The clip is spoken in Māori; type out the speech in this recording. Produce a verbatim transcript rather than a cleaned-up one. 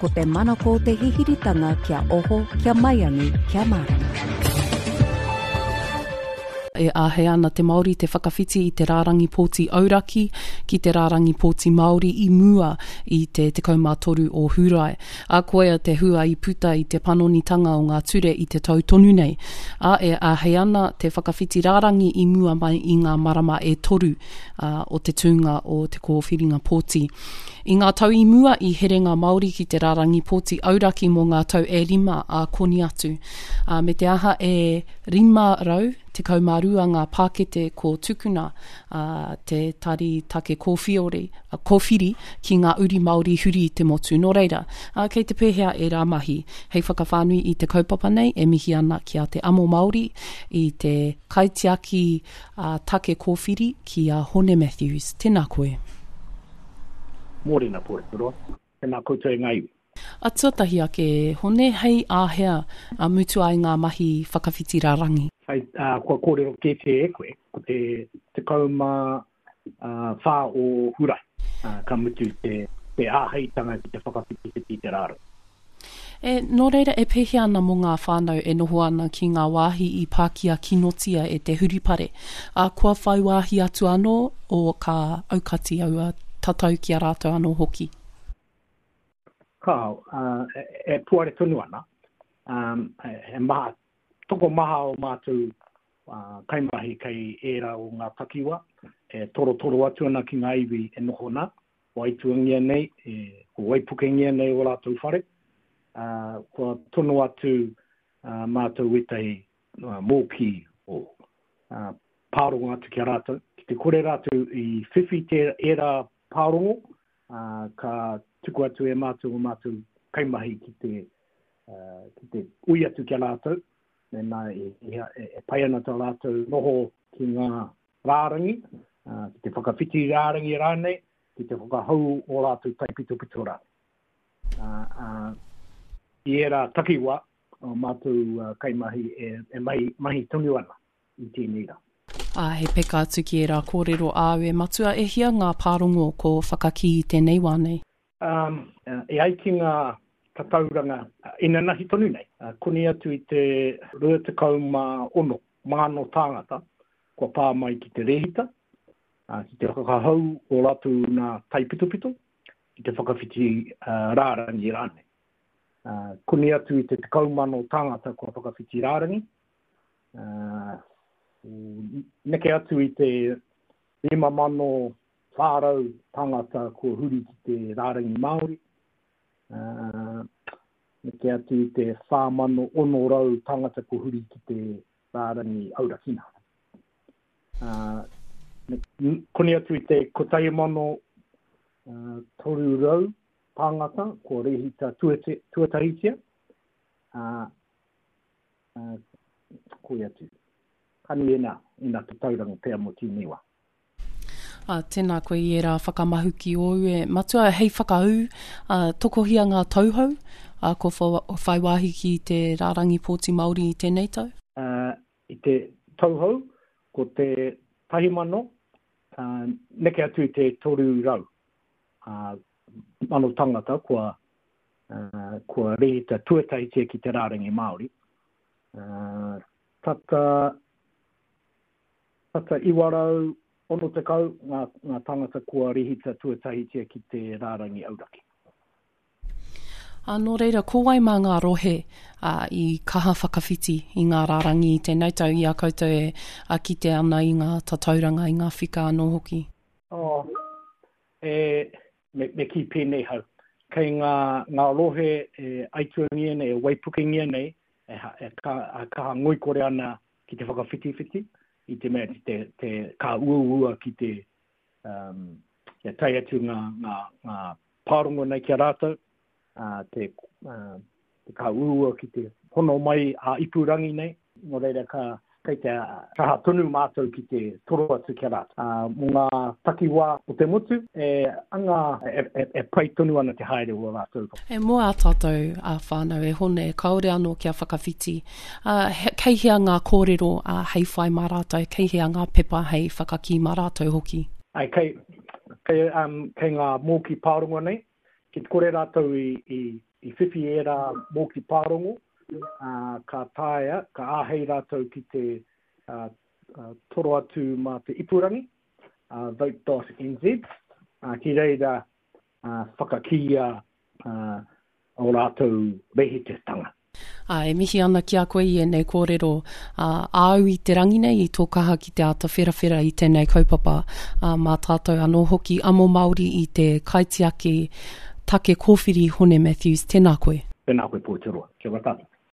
ko te manako te hihiritanga kia oho, kia maiangi, kia marama. E ahe ana te Māori te whakawhiti i te rārangi pōti auraki ki te rārangi pōti Māori i mua i te tekau mā toru o Hurai. A koea te hua i puta i te panonitanga o ngā ture i te tau tonu nei. A e ahe ana te whakawhiti rārangi i mua mai i ngā marama e toru uh, o te tūnga o te kōwhiringa pōti. I ngā tau i mua i herenga Māori ki te rārangi pōti auraki mō ngā tau e rima a koni atu. Uh, me te aha e rima rau, te kaumārua ngā pākete ko tukuna uh, te tari take kōwhiori, uh, kōwhiri ki ngā uri Māori huri i te motu. Nō reira, uh, kei te pēhea e rā mahi, hei whakawhānui i te kaupapa nei, e mihi ana ki a te amo Māori i te kaitiaki uh, take kōwhiri ki a Hone Matthews. Tēnā koe. Mōrena pōre, pōre. Tēnā koutou e ngai. A tuatahi ake, hone hei āhea a mutu ai ngā mahi whakawhiti rārangi. Hai, uh, kua kōrero ke te e koe, ko te, te kauma uh, whā o Hurai, uh, ka mutu te, te āheitanga ki te whakawhiti te te rāra. E, nō reira e pehe ana mō ngā whānau e noho ana ki ngā wāhi i Pākia ki Notia e te huripare. A kua whai wāhi atu anō o ka aukati au a tatau ki a rātou anō hoki? Kao, uh, e, e puare tonu ana, um, e, e maha, toko maha o mātou uh, kaimahi kei era o ngā takiwa, e toro toro atu ana ki ngā iwi e noho nā, o aituangia nei, e, o waipukengia nei o rātou whare, uh, kua tono atu uh, mātou etai uh, mōki o uh, pārongo atu ki a rātou, ki te kore rātou i whiwhi te era pārongo, uh, ka tuku atu e mātou o mātou kaimahi ki te, uh, ki te ui atu ki a rātou, nā e, e, e pai ana tā rātou noho ki ngā rārangi, uh, ki te whakawhiti rārangi rānei, ki te whakahau o rātou tai pito pito rā. Uh, uh, I era takiwa o mātou uh, kaimahi e, e mai, mahi tonu ana i tēnei rā. A he peka atu ki e rā kōrero āue matua e hia ngā pārongo ko whakaki i tēnei wānei. Um, uh, e ai ki ngā tatauranga uh, ina nahi tonu nei. Uh, koni atu i te rua te kauma ono, māno tāngata, kua pā mai ki te rehita, uh, ki te whakahau o ratu nā taipitopito, ki te whakawhiti uh, rārangi rāne. Uh, koni atu i te te kaumano tāngata kua whakawhiti rārangi, uh, neke atu i te lima mano whārau tangata ko huri ki te rārangi Māori. Uh, neke atu i te whāmano ono rau tangata ko huri ki te rārangi Aurakina. Uh, koni atu i te kotai mano uh, toru rau tangata ko rehita tuatahitia. Uh, uh, koe atu. Kani ena, ena te tauranga pēr mo tīniwa. Uh, tēnā koe i e rā whakamahu ki ou e matua hei whakau, uh, tokohia ngā tauhau, uh, ko whai wāhi ki te rārangi pōti Māori i tēnei tau? Uh, I te tauhau, ko te tahimano, uh, neke atu i te toru rau. Uh, mano tangata, kua, uh, kua rehita tuataitia ki te rārangi Māori. Uh, tata, tata iwarau, ono te kau, ngā, ngā tangata kua rehita tuatahitia ki te rārangi Auraki. A nō reira, ko wai mā ngā rohe uh, i kaha whakawhiti i ngā rārangi i tēnei tau i a koutou e a kite ana i ngā tatauranga i ngā whika anō hoki? Oh, e, me, me ki pēnei hau. Kei ngā, ngā rohe e aituangia nei, e waipukengia nei, e, e, ka, e kaha ngoi kore ana ki te whakawhiti-whiti, i te mea te, te ka ua-ua ki te um, e tai atu ngā, ngā, ngā pārongo nei ki a rātou, uh, te, uh, te ka ua-ua ki te hono mai a ipurangi nei, no reira ka kei te taha tonu mātou ki te toro atu ki a rātou. Uh, mō ngā takiwā o te motu, e anga e, e, e pai tonu ana te haere o rātou. E mua a tātou a whānau e hone, kaore anō kia whakawhiti. Uh, kei hea ngā kōrero a uh, hei whai mā rātou, kei hea ngā pepa hei whakaki mā rātou hoki. Ai, kei, kei, um, kei ngā mōki pārongo nei, ki te kore rātou i, i i whiwhi e rā mō ki Pārongo, uh, ka tāia, ka āhei rātou ki te uh, uh, toro atu mā te Ipurangi, uh, vote dot n z, uh, ki reira uh, whakakia uh, o rātou rehi te tanga. Uh, e mihi ana ki a koe i e nei kōrero uh, āu i te rangi nei i tō kaha ki te ata whera i tēnei kaupapa uh, mā tātou anō hoki amo Māori i te kaitiaki take kōwhiri Hone Matthews. Tēnā koe. Tēnā koe pōtiroa. Kia ora tātou.